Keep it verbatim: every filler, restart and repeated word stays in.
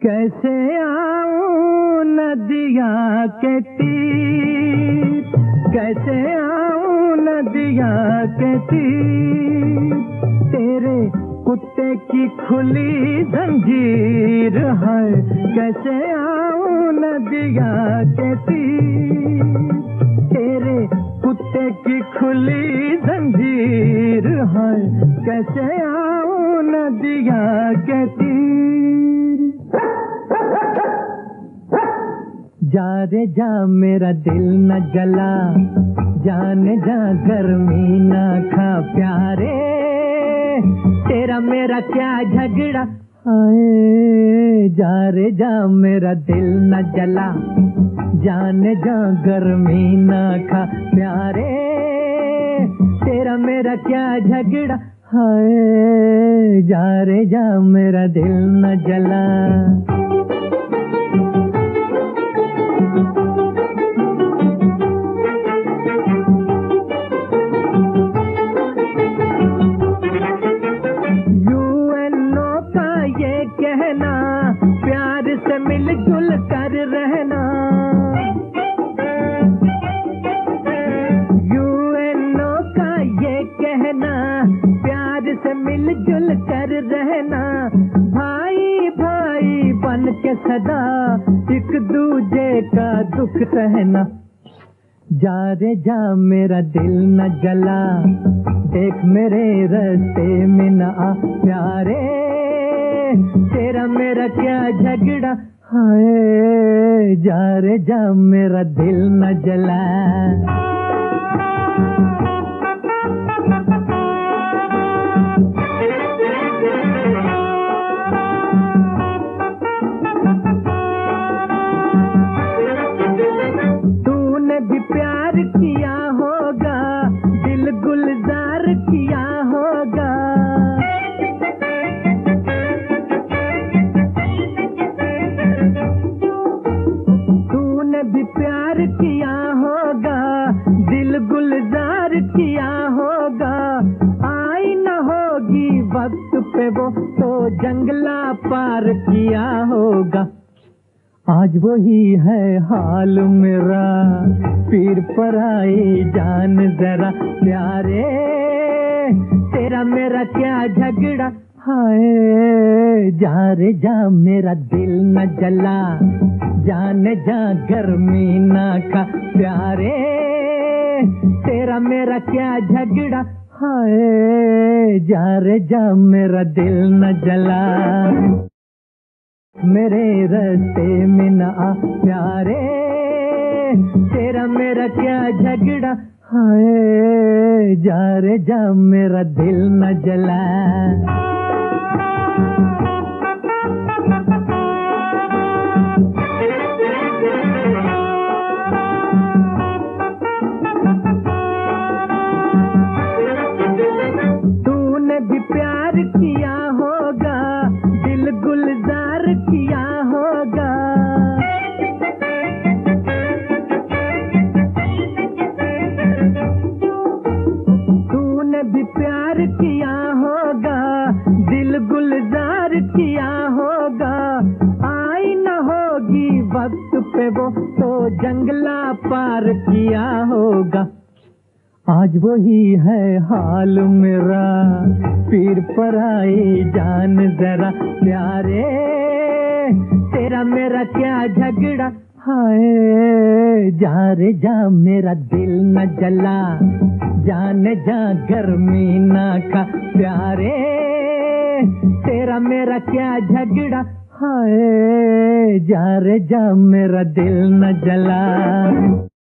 कैसे आऊं नदिया के तीर, कैसे आऊं नदिया के तीर, तेरे कुत्ते की खुली जंजीर है। कैसे आऊं नदिया के तीर, तेरे कुत्ते की खुली जंजीर है। कैसे आऊं नदिया के तीर। जा रे जा मेरा दिल न जला, जाने जा गर्मी न खा प्यारे, तेरा मेरा क्या झगड़ा हाय। जा रे जा मेरा दिल न जला, जाने जा गर्मी न खा प्यारे, तेरा मेरा क्या झगड़ा हाय। जा रे जा मेरा दिल न जला। कहना प्यार से मिलजुल कर रहना, यूएनओ का ये कहना प्यार से मिलजुल कर रहना, भाई भाई बन के सदा एक दूजे का दुख सहना। जा रे जा मेरा दिल न जला, देख मेरे रास्ते में न आ प्यारे, तेरा मेरा क्या झगड़ा हाय। जा रे जा मेरा दिल न जला। तूने भी प्यार किया होगा, दिल गुलजार किया होगा, भी प्यार किया होगा, दिल गुलजार किया होगा। आई न होगी वक्त पे वो तो जंगला पार किया होगा। आज वही है हाल मेरा, पीर पर आई जान जरा प्यारे, तेरा मेरा क्या झगड़ा हाय। जा रे जा मेरा दिल न जला, जाने जा गर्मी ना खा प्यारे, तेरा मेरा क्या झगड़ा हाय। जा रे जा मेरा दिल न जला। मेरे रास्ते में न आ प्यारे, तेरा मेरा क्या झगड़ा हाय। जा रे जा मेरा दिल न जला। तूने भी प्यार किया होगा, दिल गुलजार किया होगा, तूने भी प्यार किया होगा, दिल गुलजार किया होगा। आई न होगी वक्त पे वो तो जंगला पार किया होगा। आज वही है हाल मेरा, पीर पर आई जान जरा प्यारे, तेरा मेरा क्या झगड़ा हाय। जा रे जा मेरा दिल न जला, जाने जा गर्मी ना खा प्यारे, तेरा मेरा क्या झगड़ा हाय। जा रे जा मेरा दिल न जला।